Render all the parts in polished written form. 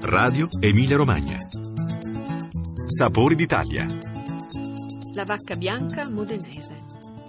Radio Emilia Romagna. Sapori d'Italia. La vacca bianca modenese.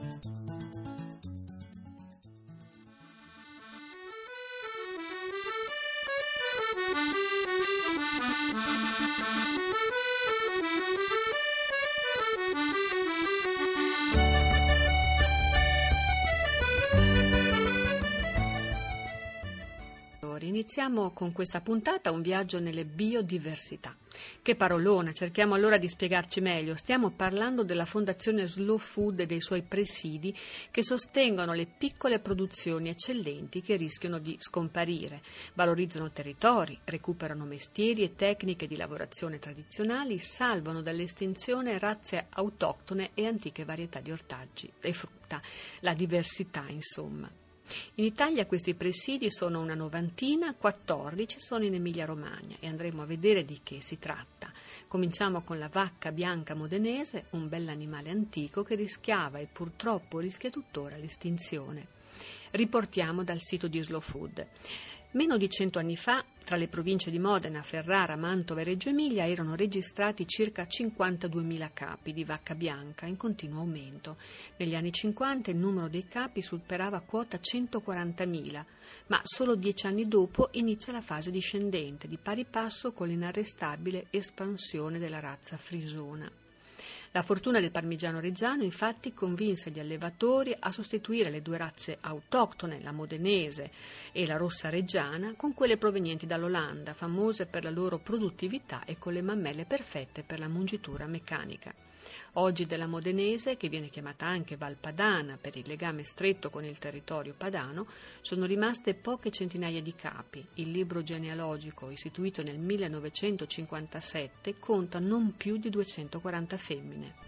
Iniziamo con questa puntata un viaggio nelle biodiversità. Che parolona, cerchiamo allora di spiegarci meglio. Stiamo parlando della Fondazione Slow Food e dei suoi presidi che sostengono le piccole produzioni eccellenti che rischiano di scomparire, valorizzano territori, recuperano mestieri e tecniche di lavorazione tradizionali, salvano dall'estinzione razze autoctone e antiche varietà di ortaggi e frutta, la diversità insomma. In Italia questi presidi sono una novantina, 14 sono in Emilia-Romagna e andremo a vedere di che si tratta. Cominciamo con la vacca bianca modenese, un bell'animale antico che rischiava e purtroppo rischia tuttora l'estinzione. Riportiamo dal sito di Slow Food. Meno di 100 anni fa, tra le province di Modena, Ferrara, Mantova e Reggio Emilia erano registrati circa 52.000 capi di vacca bianca in continuo aumento. Negli anni 50 il numero dei capi superava quota 140.000, ma solo 10 anni dopo inizia la fase discendente, di pari passo con l'inarrestabile espansione della razza frisona. La fortuna del parmigiano reggiano infatti convinse gli allevatori a sostituire le due razze autoctone, la modenese e la rossa reggiana, con quelle provenienti dall'Olanda, famose per la loro produttività e con le mammelle perfette per la mungitura meccanica. Oggi della modenese, che viene chiamata anche Val Padana per il legame stretto con il territorio padano, sono rimaste poche centinaia di capi. Il libro genealogico, istituito nel 1957, conta non più di 240 femmine.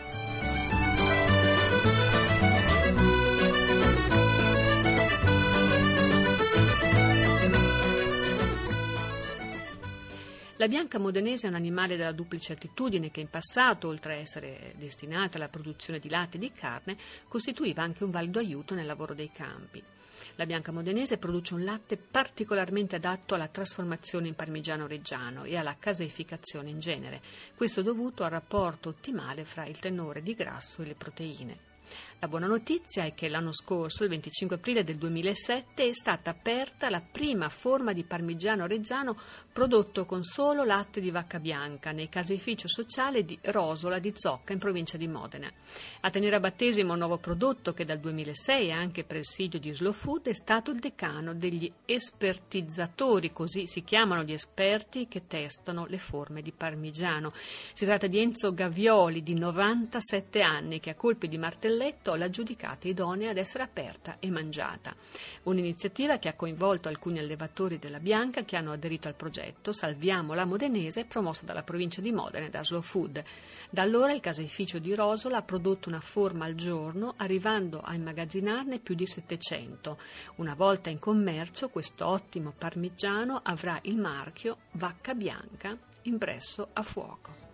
La bianca modenese è un animale dalla duplice attitudine che in passato, oltre a essere destinata alla produzione di latte e di carne, costituiva anche un valido aiuto nel lavoro dei campi. La bianca modenese produce un latte particolarmente adatto alla trasformazione in parmigiano reggiano e alla caseificazione in genere, questo dovuto al rapporto ottimale fra il tenore di grasso e le proteine. La buona notizia è che l'anno scorso, il 25 aprile del 2007, è stata aperta la prima forma di parmigiano reggiano prodotto con solo latte di vacca bianca nei caseificio sociale di Rosola di Zocca in provincia di Modena. A tenere a battesimo un nuovo prodotto che dal 2006 anche presidio di Slow Food è stato il decano degli espertizzatori, così si chiamano gli esperti che testano le forme di parmigiano. Si tratta di Enzo Gavioli di 97 anni che a colpi di martelletto l'ha giudicata idonea ad essere aperta e mangiata. Un'iniziativa che ha coinvolto alcuni allevatori della bianca che hanno aderito al progetto Salviamo la Modenese, promosso dalla provincia di Modena e da Slow Food. Da allora il caseificio di Rosola ha prodotto una forma al giorno, arrivando a immagazzinarne più di 700. Una volta in commercio, questo ottimo parmigiano avrà il marchio Vacca Bianca impresso a fuoco.